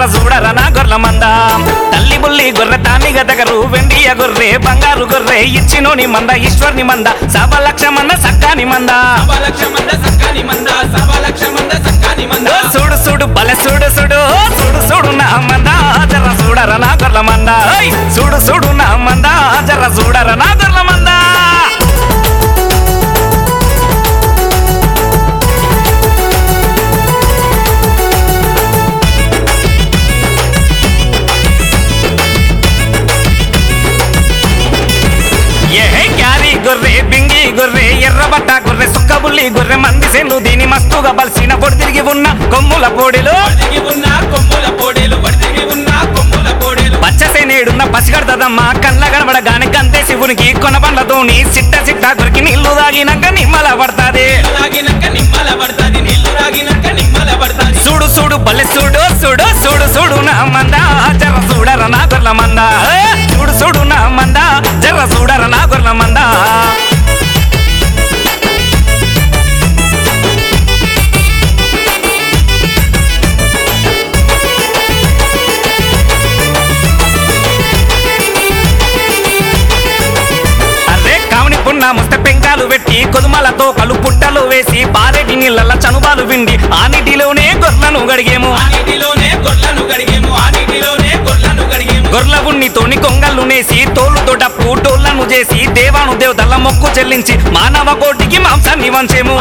జర చూడర నా గొర్ల మంద తల్లి బుల్లి గొర్రె తానిగ దగ్గరు వెండియ గొర్రె బంగారు గొర్రె ఇచ్చినోని మంద ఈశ్వర్ని మంద సవలక్ష మంద సక్కాని మంద చూడు చూడు బలె చూడు చూడు చూడు చూడు నా మంద జర చూడర నా గొర్ల మంద చూడు చూడు నా మంద జర చూడర నా గొర్ల మంద గొర్రె బింగి గొర్రె ఎర్రబట్ట గొర్రె సుక్కబుల్లి గొర్రె మంది సెన్ను దీని మస్తుగా బలిసిన పొడి తిరిగి ఉన్న కొమ్ముల పోడేలు పచ్చసేనేడున్న పసిగడతదమ్మ కళ్ళ గడబడగానే గంతే శివునికి కొనబండ్లతోని సిట్ట సిట్ట గొరికి నీళ్లు తాగినాక నిమ్మల పడతాది చూడు చూడు బల్లె చూడు చూడు చూడు చూడు నా మంద జర చూడర నా గొర్ల మంద చూడు చూడు నా మంద జర చూడర నా గొర్ల మంద ముస్త పెంకాలు పెట్టి కొదుమలతో కలు పుట్టలు వేసి పారేటి నీళ్ళ చనుబాలు విండి ఆ నీటిలోనే గొర్రెలను గడిగేము గొర్రెల గున్నితోని కొంగళ్ళు నేసి తోలుతో డప్పు టోళ్లను చేసి దేవాను దేవతల మొక్కు చెల్లించి మానవ కోటికి మాంసాన్ని వంచేము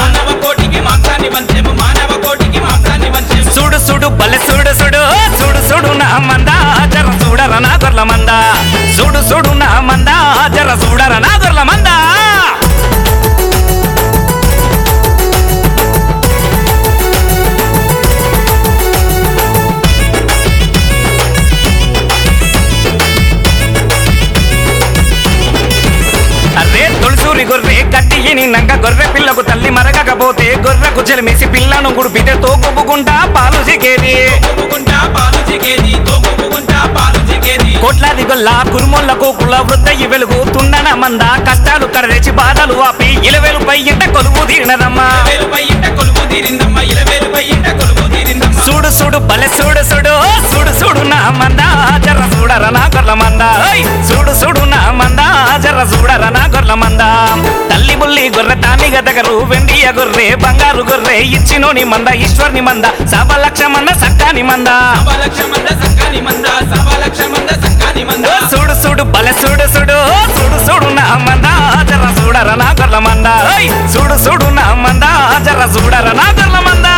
చూడు చూడు బలె చూడు చూడు చూడు చూడు నా మంద జర చూడర నా గొర్ల మంద చూడు చూడు నా మంద జర చూడర నా గొర్ల మంద తొలిసూరి గొర్రె కట్టిని నంక గొర్రె పిల్లకు తల్లి మరగకపోతే గొర్రెకు చెలిమేసి పిల్లను గుడిపితే తోకొప్పుకుంటా పాలు చికేది కోట్లాది గొల్ల కురుమొల్ల కోకుల వృద్ధయ్యి వెలుగు తుండన మంద కష్టాలు కరరేచి బాధలు ఆపి ఇలవేలుపై ఇంట కొలువు తీరినదమ్మా చూడు చూడు బలె చూడు చూడు చూడు చూడు నా మంద జర చూడర నా గొర్ల మంద చూడు చూడు నా మంద జర చూడర నా గొర్ల మంద తల్లి బుల్లి గొర్రె తానిగ దగ్గరు వెండియ గొర్రె బంగారు గొర్రె ఇచ్చినోని మంద ఈశ్వర్ని మంద సవలక్ష మంద సక్కాని మంద చూడు చూడు బలె చూడు చూడు చూడు చూడు నా మంద జర చూడర నా గొర్ల మంద చూడు చూడు నా మంద జర చూడర నా గొర్ల మంద